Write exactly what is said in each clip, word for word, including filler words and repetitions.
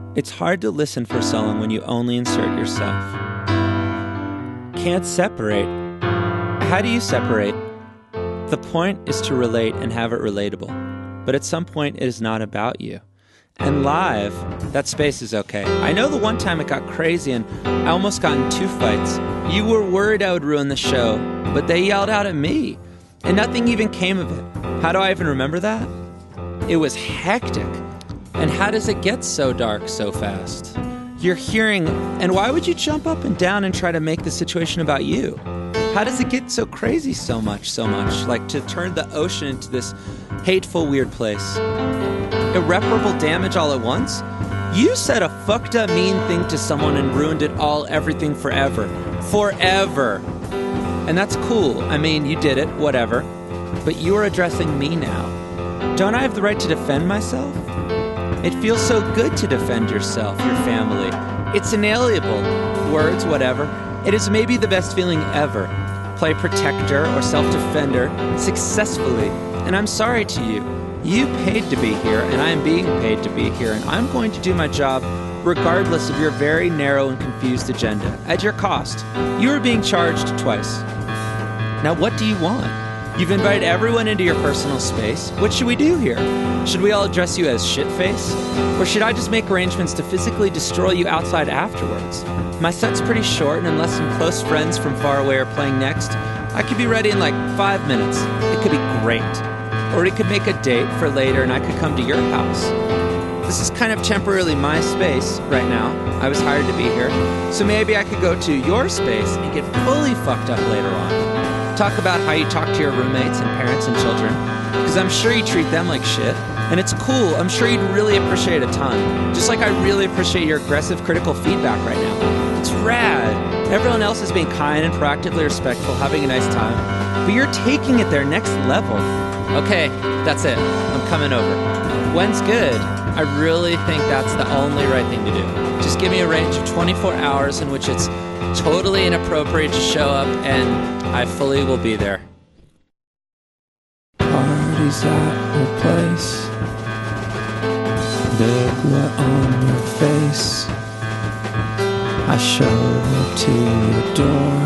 It's hard to listen for so long when you only insert yourself. Can't separate. How do you separate? The point is to relate and have it relatable. But at some point, it is not about you. And live, that space is okay. I know the one time it got crazy and I almost got in two fights. You were worried I would ruin the show, but they yelled out at me. And nothing even came of it. How do I even remember that? It was hectic. And how does it get so dark so fast? You're hearing, and why would you jump up and down and try to make the situation about you? How does it get so crazy so much, so much? Like to turn the ocean into this hateful, weird place. Irreparable damage all at once? You said a fucked up mean thing to someone and ruined it all, everything forever. Forever. And that's cool. I mean, you did it, whatever. But you are addressing me now. Don't I have the right to defend myself? It feels so good to defend yourself, your family. It's inalienable. Words, whatever. It is maybe the best feeling ever. Play protector or self-defender successfully. And I'm sorry to you. You paid to be here, and I am being paid to be here, and I'm going to do my job regardless of your very narrow and confused agenda. At your cost. You are being charged twice. Now what do you want? You've invited everyone into your personal space. What should we do here? Should we all address you as shitface? Or should I just make arrangements to physically destroy you outside afterwards? My set's pretty short, and unless some close friends from far away are playing next, I could be ready in like five minutes. It could be great. Or we could make a date for later and I could come to your house. This is kind of temporarily my space right now. I was hired to be here. So maybe I could go to your space and get fully fucked up later on. Talk about how you talk to your roommates and parents and children. Because I'm sure you treat them like shit. And it's cool. I'm sure you'd really appreciate a ton. Just like I really appreciate your aggressive critical feedback right now. It's rad. Everyone else is being kind and proactively respectful, having a nice time. But you're taking it their next level. Okay, that's it. I'm coming over. When's good? I really think that's the only right thing to do. Just give me a range of twenty-four hours in which it's totally inappropriate to show up, and I fully will be there. Parties at your place. Big what on your face. I show up to your door.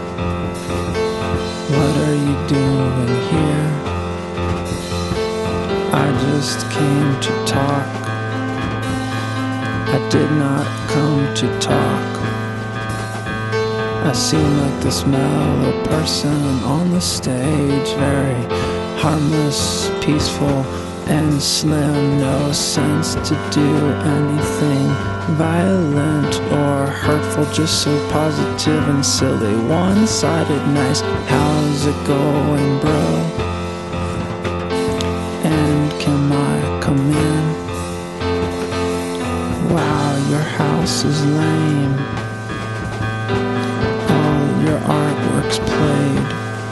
What are you doing here? I just came to talk. I did not come to talk. I seem like this mellow person on the stage, very harmless, peaceful, and slim. No sense to do anything violent or hurtful, just so positive and silly. One-sided nice. How's it going, bro? And can I come in? Wow, your house is lame. All your artwork's played.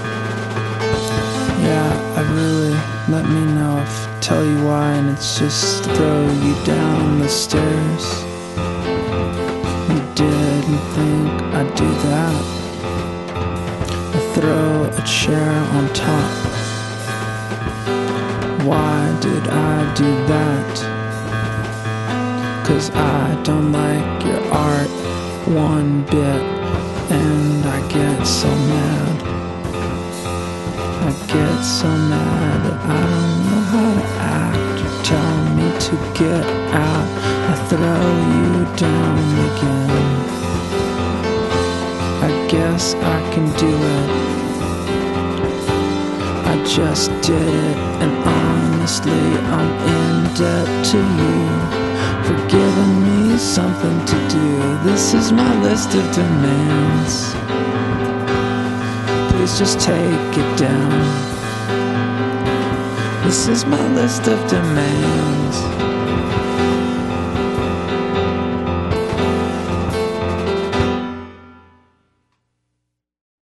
Yeah, I really, let me know if I tell you why, and it's just to throw you down the stairs. You didn't think I'd do that. I throw a chair on top. Why did I do that? 'Cause I don't like your art one bit, and I get so mad. I get so mad that I don't know how to act. You tell me to get out, I throw you down again. I guess I can do it. I just did it, and honestly, I'm in debt to you for giving me something to do. This is my list of demands. Please just take it down. This is my list of demands.